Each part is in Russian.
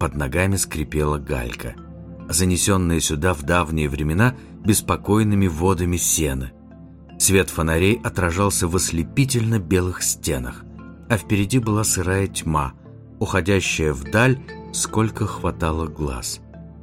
Под ногами скрипела галька, занесенная сюда в давние времена беспокойными водами сена. Свет фонарей отражался в ослепительно белых стенах, а впереди была сырая тьма, уходящая вдаль, сколько хватало глаз.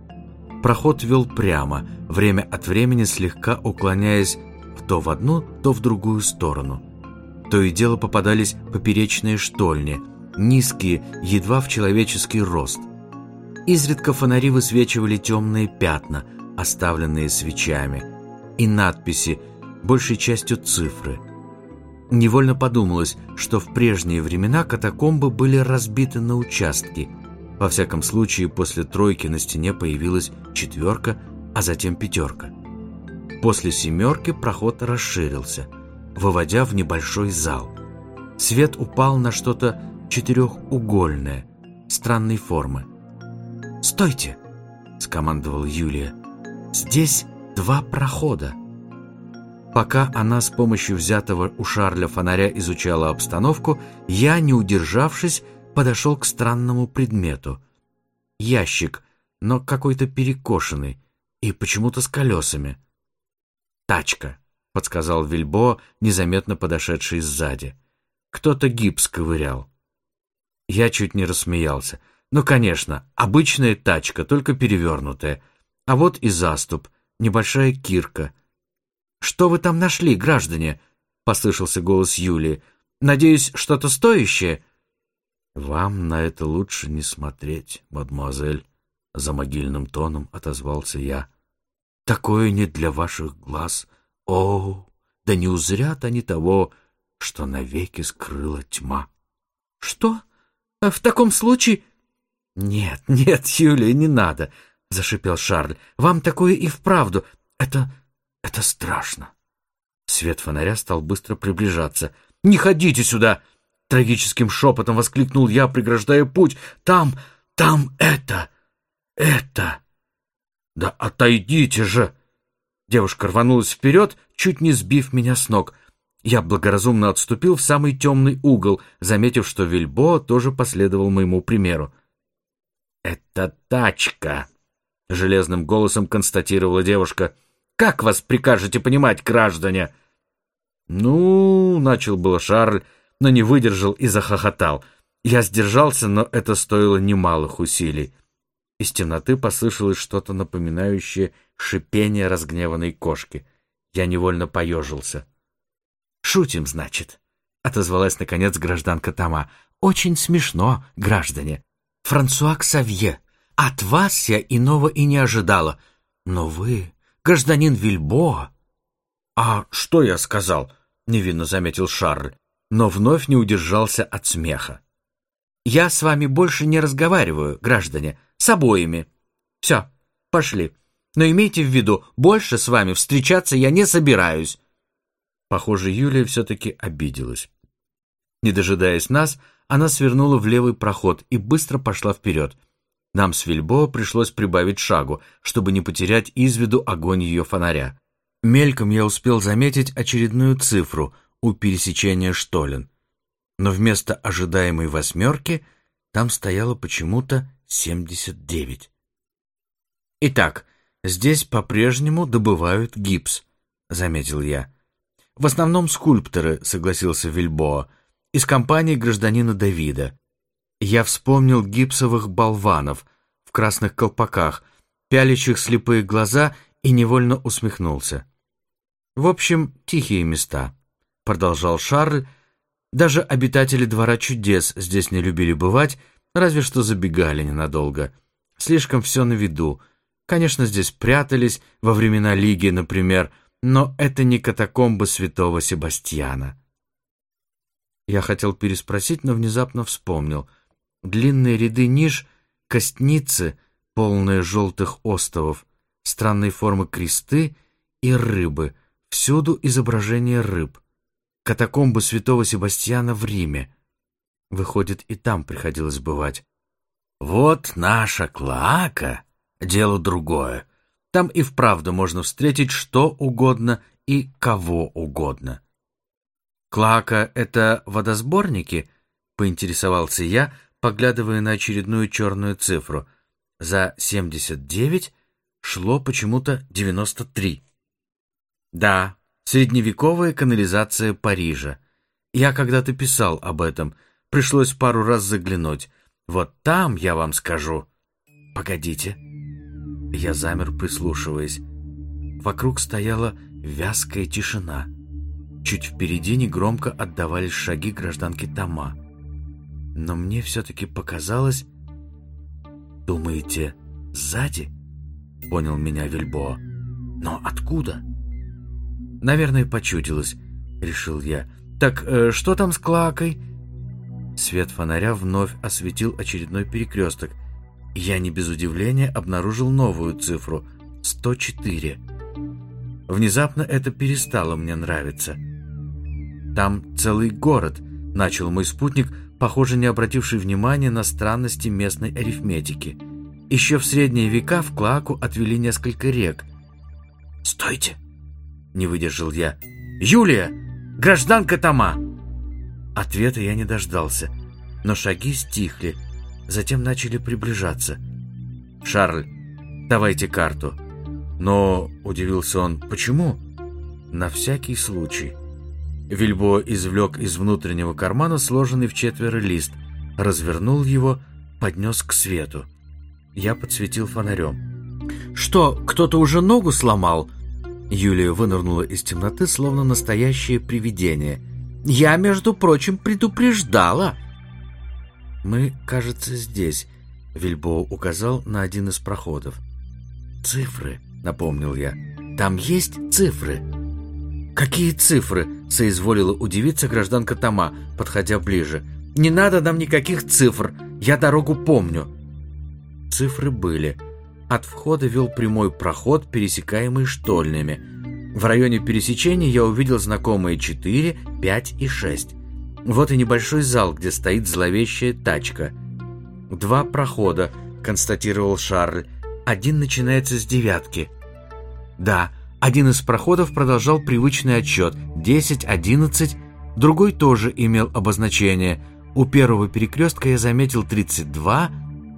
Проход вел прямо, время от времени слегка уклоняясь то в одну, то в другую сторону. То и дело попадались поперечные штольни, низкие, едва в человеческий рост. Изредка фонари высвечивали темные пятна, оставленные свечами, и надписи, большей частью цифры. Невольно подумалось, что в прежние времена катакомбы были разбиты на участки. Во всяком случае, после тройки на стене появилась 4, а затем 5. После 7 проход расширился, выводя в небольшой зал. Свет упал на что-то четырехугольное, странной формы. «Стойте!» — скомандовала Юлия. «Здесь 2 прохода». Пока она с помощью взятого у Шарля фонаря изучала обстановку, я, не удержавшись, подошел к странному предмету. Ящик, но какой-то перекошенный и почему-то с колесами. «Тачка», — подсказал Вильбо, незаметно подошедший сзади. «Кто-то гипс ковырял». Я чуть не рассмеялся. «Ну, конечно, обычная тачка, только перевернутая. А вот и заступ, небольшая кирка». «Что вы там нашли, граждане?» — послышался голос Юлии. «Надеюсь, что-то стоящее?» «Вам на это лучше не смотреть, мадемуазель», — за могильным тоном отозвался я. «Такое не для ваших глаз. О, да не узрят они того, что навеки скрыла тьма». «Что? В таком случае...» «Нет, нет, Юлия, не надо», — зашипел Шарль. «Вам такое и вправду. Это страшно». Свет фонаря стал быстро приближаться. «Не ходите сюда!» — трагическим шепотом воскликнул я, преграждая путь. «Там это... «Да отойдите же!» Девушка рванулась вперед, чуть не сбив меня с ног. Я благоразумно отступил в самый темный угол, заметив, что Вильбо тоже последовал моему примеру. «Это тачка!» — железным голосом констатировала девушка. «Как вас прикажете понимать, граждане?» «Ну...» — начал было Шарль, но не выдержал и захохотал. Я сдержался, но это стоило немалых усилий. Из темноты послышалось что-то напоминающее шипение разгневанной кошки. Я невольно поежился. «Шутим, значит?» — отозвалась, наконец, гражданка Тома. «Очень смешно, граждане. Франсуа Ксавье, от вас я иного и не ожидала. Но вы, гражданин Вильбо...» «А что я сказал?» — невинно заметил Шарль, но вновь не удержался от смеха. «Я с вами больше не разговариваю, граждане, с обоими. Все, пошли. Но имейте в виду, больше с вами встречаться я не собираюсь». Похоже, Юлия все-таки обиделась. Не дожидаясь нас, она свернула в левый проход и быстро пошла вперед. Нам с Вильбо пришлось прибавить шагу, чтобы не потерять из виду огонь ее фонаря. Мельком я успел заметить очередную цифру у пересечения штолен, но вместо ожидаемой 8 там стояло почему-то 79. «Итак, здесь по-прежнему добывают гипс», — заметил я. «В основном скульпторы», — согласился Вильбо, — «из компании гражданина Давида». Я вспомнил гипсовых болванов в красных колпаках, пялящих слепые глаза, и невольно усмехнулся. «В общем, тихие места», — продолжал Шарль. «Даже обитатели Двора чудес здесь не любили бывать, разве что забегали ненадолго. Слишком все на виду. Конечно, здесь прятались во времена Лиги, например, но это не катакомбы святого Себастьяна». Я хотел переспросить, но внезапно вспомнил. Длинные ряды ниш, костницы, полные желтых остовов, странной формы кресты и рыбы. Всюду изображение рыб. Катакомбы святого Себастьяна в Риме. Выходит, и там приходилось бывать. «Вот наша клоака — дело другое. Там и вправду можно встретить что угодно и кого угодно». «Клоака — это водосборники?» — поинтересовался я, поглядывая на очередную черную цифру. За 79 шло почему-то 93. Да, средневековая канализация Парижа. Я когда-то писал об этом. Пришлось пару раз заглянуть. Вот там я вам скажу. Погодите. Я замер, прислушиваясь. Вокруг стояла вязкая тишина. Чуть впереди негромко отдавались шаги гражданки Тома. Но мне все-таки показалось... «Думаете, сзади?» — понял меня Вильбоа. «Но откуда?» «Наверное, почудилось», — решил я. «Так что там с Клакой?» Свет фонаря вновь осветил очередной перекресток. Я не без удивления обнаружил новую цифру — 104. Внезапно это перестало мне нравиться. «Там целый город», — начал мой спутник, похоже, не обративший внимания на странности местной арифметики. Еще в средние века в Клоаку отвели несколько рек. «Стойте!» — не выдержал я. «Юлия! Гражданка Тома!» Ответа я не дождался, но шаги стихли, затем начали приближаться. «Шарль, давайте карту». «Но...» — удивился он. «Почему?» «На всякий случай». Вильбоа извлек из внутреннего кармана сложенный вчетверо лист, развернул его, поднес к свету. Я подсветил фонарем. «Что, кто-то уже ногу сломал?» Юлия вынырнула из темноты, словно настоящее привидение. «Я, между прочим, предупреждала!» «Мы, кажется, здесь», — Вильбоа указал на один из проходов. «Цифры», — напомнил я. «Там есть цифры». «Какие цифры?» — соизволила удивиться гражданка Тома, подходя ближе. «Не надо нам никаких цифр, я дорогу помню». Цифры были. От входа вел прямой проход, пересекаемый штольнями. В районе пересечения я увидел знакомые 4, 5 и 6. Вот и небольшой зал, где стоит зловещая тачка. 2 прохода, констатировал Шарль. Один начинается с 9. Да, один из проходов продолжал привычный отсчет. 10, 11. Другой тоже имел обозначение. У первого перекрестка я заметил 32.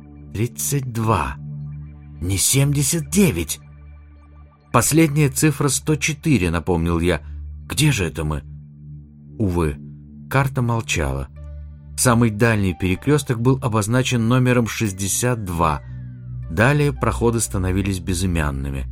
32. Не 79. Последняя цифра 104, напомнил я. Где же это мы? Увы, карта молчала. Самый дальний перекресток был обозначен номером 62. Далее проходы становились безымянными.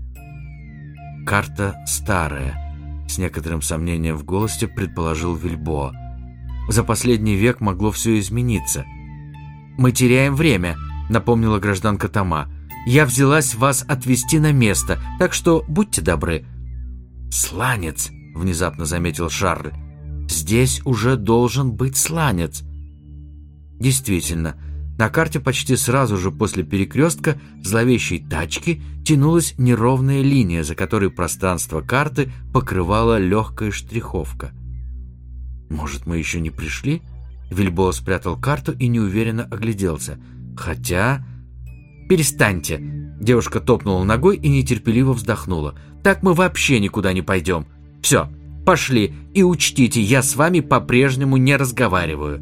Карта старая, с некоторым сомнением в голосе предположил Вильбоа. За последний век могло все измениться. «Мы теряем время», — напомнила гражданка Тома. «Я взялась вас отвезти на место, так что будьте добры». «Сланец», — внезапно заметил Шарль. «Здесь уже должен быть сланец». Действительно, на карте почти сразу же после перекрестка зловещей тачки тянулась неровная линия, за которой пространство карты покрывала легкая штриховка. «Может, мы еще не пришли?» Вильбоа спрятал карту и неуверенно огляделся. «Хотя...» «Перестаньте!» Девушка топнула ногой и нетерпеливо вздохнула. «Так мы вообще никуда не пойдем. Все, пошли, и учтите, я с вами по-прежнему не разговариваю».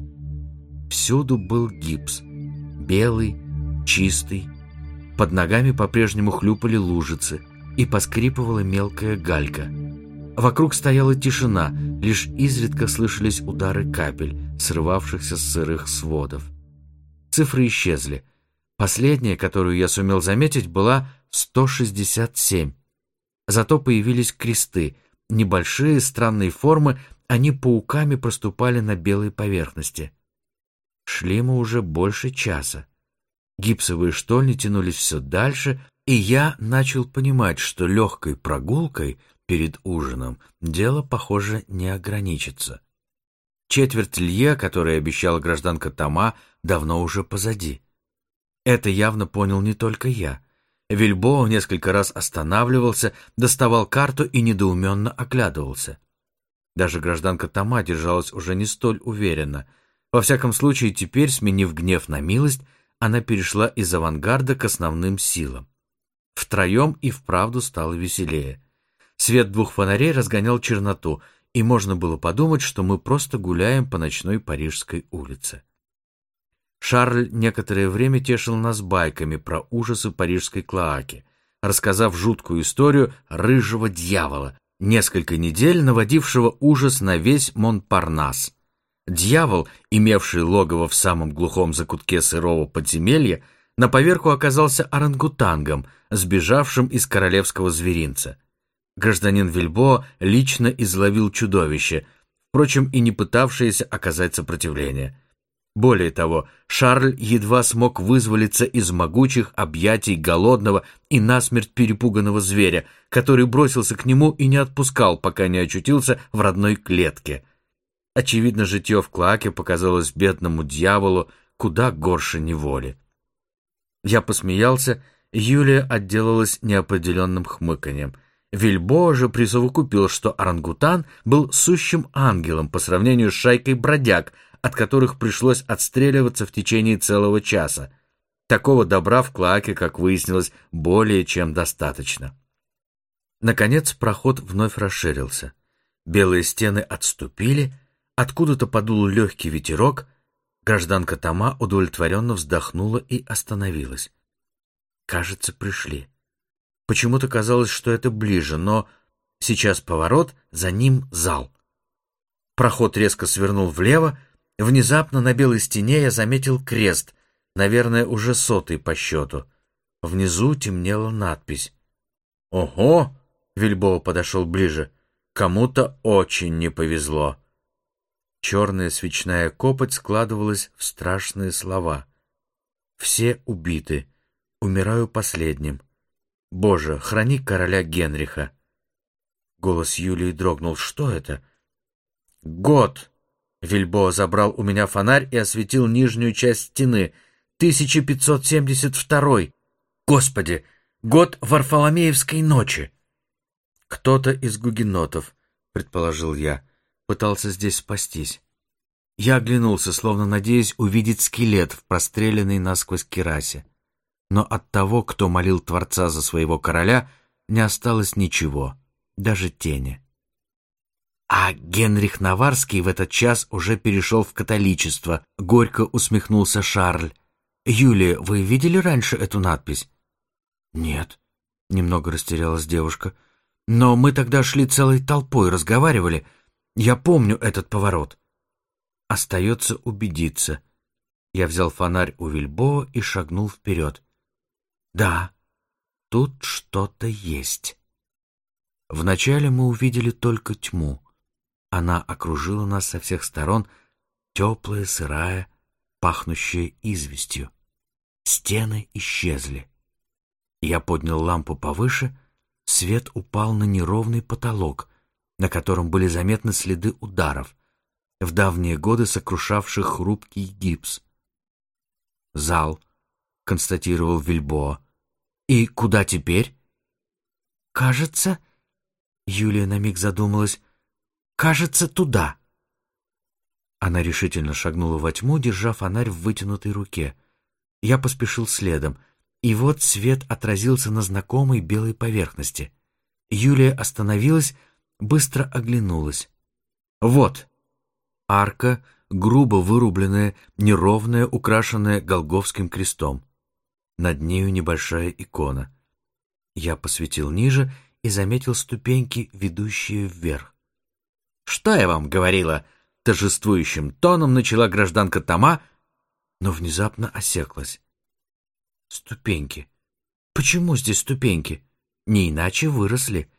Всюду был гипс. Белый, чистый. Под ногами по-прежнему хлюпали лужицы и поскрипывала мелкая галька. Вокруг стояла тишина, лишь изредка слышались удары капель, срывавшихся с сырых сводов. Цифры исчезли. Последняя, которую я сумел заметить, была 167. Зато появились кресты. Небольшие, странные формы, они пауками проступали на белой поверхности. Шли мы уже больше часа. Гипсовые штольни тянулись все дальше, и я начал понимать, что легкой прогулкой перед ужином дело, похоже, не ограничится. Четверть лье, которую обещала гражданка Тома, давно уже позади. Это явно понял не только я. Вильбоа несколько раз останавливался, доставал карту и недоуменно оглядывался. Даже гражданка Тома держалась уже не столь уверенно. Во всяком случае, теперь, сменив гнев на милость, она перешла из авангарда к основным силам. Втроем и вправду стало веселее. Свет 2 фонарей разгонял черноту, и можно было подумать, что мы просто гуляем по ночной парижской улице. Шарль некоторое время тешил нас байками про ужасы парижской клоаки, рассказав жуткую историю рыжего дьявола, несколько недель наводившего ужас на весь Монпарнас. Дьявол, имевший логово в самом глухом закутке сырого подземелья, на поверку оказался орангутангом, сбежавшим из королевского зверинца. Гражданин Вильбо лично изловил чудовище, впрочем, и не пытавшееся оказать сопротивление. Более того, Шарль едва смог вызволиться из могучих объятий голодного и насмерть перепуганного зверя, который бросился к нему и не отпускал, пока не очутился в родной клетке. Очевидно, житье в клоаке показалось бедному дьяволу куда горше неволи. Я посмеялся, Юлия отделалась неопределенным хмыканьем. Вильбо же присовокупил, что орангутан был сущим ангелом по сравнению с шайкой бродяг, от которых пришлось отстреливаться в течение целого часа. Такого добра в клоаке, как выяснилось, более чем достаточно. Наконец проход вновь расширился. Белые стены отступили, откуда-то подул легкий ветерок, гражданка Тома удовлетворенно вздохнула и остановилась. Кажется, пришли. Почему-то казалось, что это ближе, но сейчас поворот, за ним зал. Проход резко свернул влево. Внезапно на белой стене я заметил крест, наверное, уже 100-й по счету. Внизу темнела надпись. «Ого!» — Вильбо подошел ближе. «Кому-то очень не повезло». Черная свечная копоть складывалась в страшные слова. «Все убиты. Умираю последним. Боже, храни короля Генриха». Голос Юлии дрогнул. «Что это?» «Год!» Вильбо забрал у меня фонарь и осветил нижнюю часть стены. 1572. Господи, год Варфоломеевской ночи. Кто-то из гугенотов, предположил я, пытался здесь спастись. Я оглянулся, словно надеясь увидеть скелет в простреленной насквозь кирасе. Но от того, кто молил Творца за своего короля, не осталось ничего, даже тени. А Генрих Наварский в этот час уже перешел в католичество, горько усмехнулся Шарль. Юлия, вы видели раньше эту надпись? Нет, немного растерялась девушка. Но мы тогда шли целой толпой, разговаривали. Я помню этот поворот. Остается убедиться. Я взял фонарь у Вильбо и шагнул вперед. Да, тут что-то есть. Вначале мы увидели только тьму. Она окружила нас со всех сторон, теплая, сырая, пахнущая известью. Стены исчезли. Я поднял лампу повыше, свет упал на неровный потолок, на котором были заметны следы ударов, в давние годы сокрушавших хрупкий гипс. «Зал», — констатировал Вильбо. «И куда теперь?» «Кажется...» — Юлия на миг задумалась. «Кажется, туда». Она решительно шагнула во тьму, держа фонарь в вытянутой руке. Я поспешил следом, и вот свет отразился на знакомой белой поверхности. Юлия остановилась, быстро оглянулась. Вот! Арка, грубо вырубленная, неровная, украшенная Голгофским крестом. Над нею небольшая икона. Я посветил ниже и заметил ступеньки, ведущие вверх. «Что я вам говорила?» — торжествующим тоном начала гражданка Тома, но внезапно осеклась. «Ступеньки. Почему здесь ступеньки? Не иначе выросли.